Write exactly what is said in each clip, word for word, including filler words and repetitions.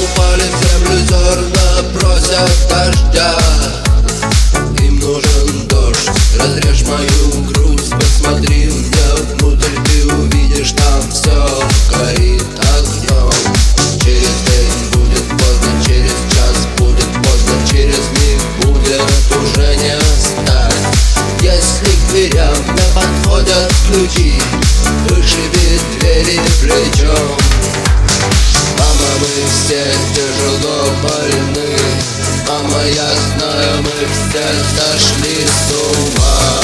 упали в землю зерна, просят дождя. Им нужен дождь, разрежь мою грусть, посмотри мне внутрь, ты увидишь, там все горит огнем. Через день будет поздно, через час будет поздно, через миг будет уже не встать. Если к дверям не подходят ключи, вышиби двери плечом. Мама, мы все тяжело больны, мама, я знаю, мы все сошли с ума.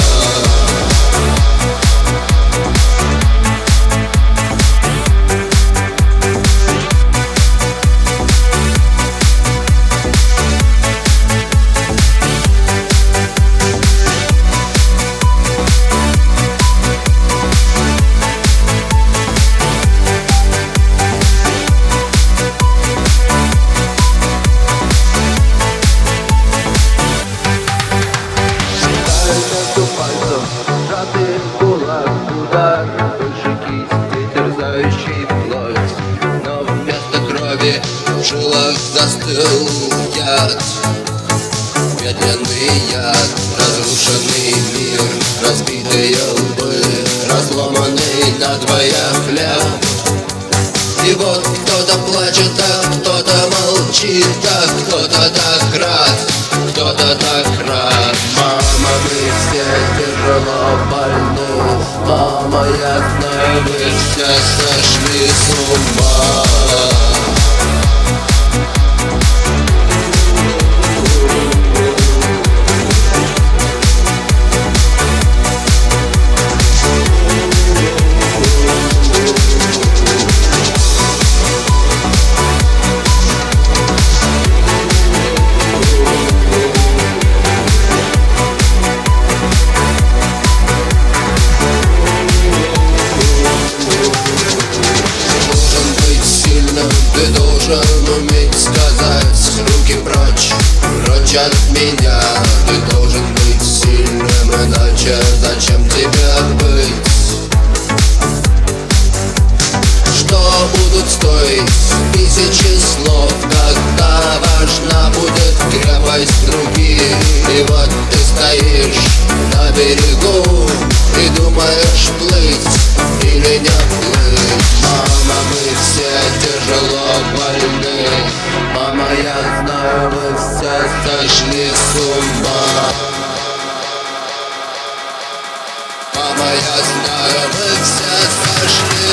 Сжатый кулак, удар, выше кисти, терзающий плоть. Но вместо крови в жилах застыл яд. Медленный яд, разрушенный мир, разбитые лбы, разломанный надвое хлеб. И вот кто-то плачет, а кто-то молчит, а кто-то так рад, кто-то так рад. Мама, мы все тяжело больны, мама, я знаю, мы все сошли с ума. Ты должен уметь сказать: руки прочь, прочь от меня. Ты должен быть сильным, иначе зачем тебе быть? Что будут стоить тысячи слов, когда важна будет крепость руки? И вот ты стоишь на берегу и думаешь, плыть или не плыть. Мама, мы все тяжело больны, мама, я знаю, мы все сошли с ума. Мама, я знаю, мы все сошли